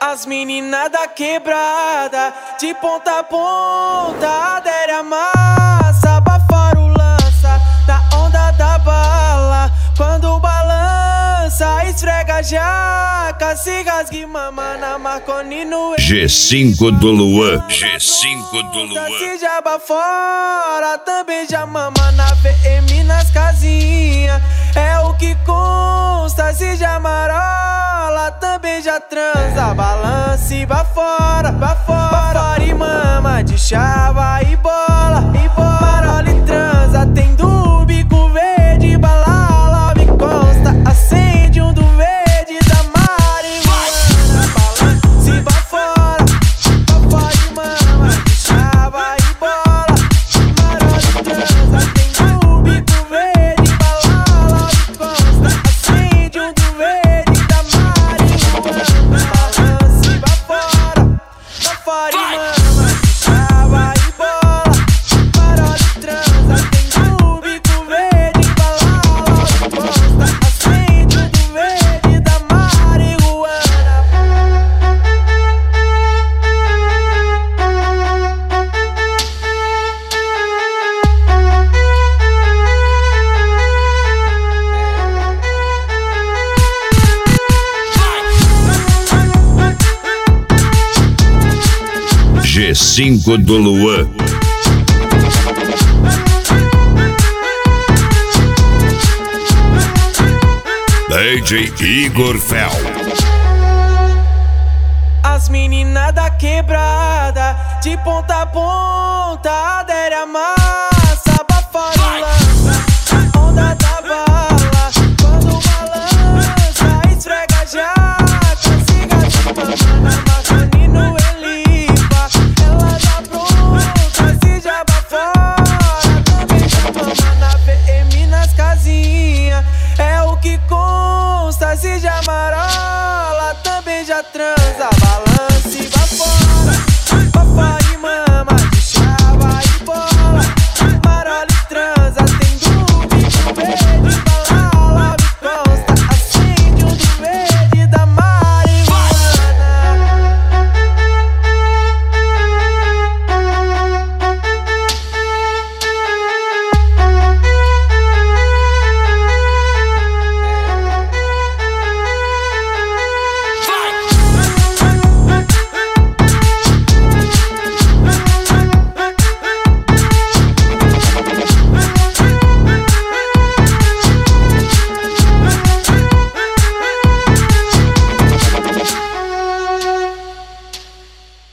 As meninas da quebrada, de ponta a ponta, adere a massa, bafaro lança, na onda da bala. Quando balança, esfrega a jaca, se rasgue mama na Marconi no G5 do Luan, G5 do Luan. Se jaba fora, também já mama na VM nas casinhas. É o que consta, se já marola, também já transa. Balança e vá fora, vá fora e mama de chava e bola, marola e transa. Tem do bico verde, balala, me consta. Acende um do verde da marihuana. Balança e vá fora e mama de chava e bola, marola e transa. Tem do bico verde, balala, me consta. Acende um do verde da marihuana. Balança e vá fora e mama de chava e bola, marola e transa. Tem do bico verde, balala, me consta. Acende um do verde da marihuana. G5 do Luan. DJ Igor Fel. As meninas da quebrada, de ponta a ponta, adere a massa, bafaro lança, na onda da bala. Quando balança, esfrega a jaca, siga de mama na Marconi no Elipa. Ela tá pronta, se jaba fora, também já mama na VM nas casinhas. É o que consta, se já marola, também já transa.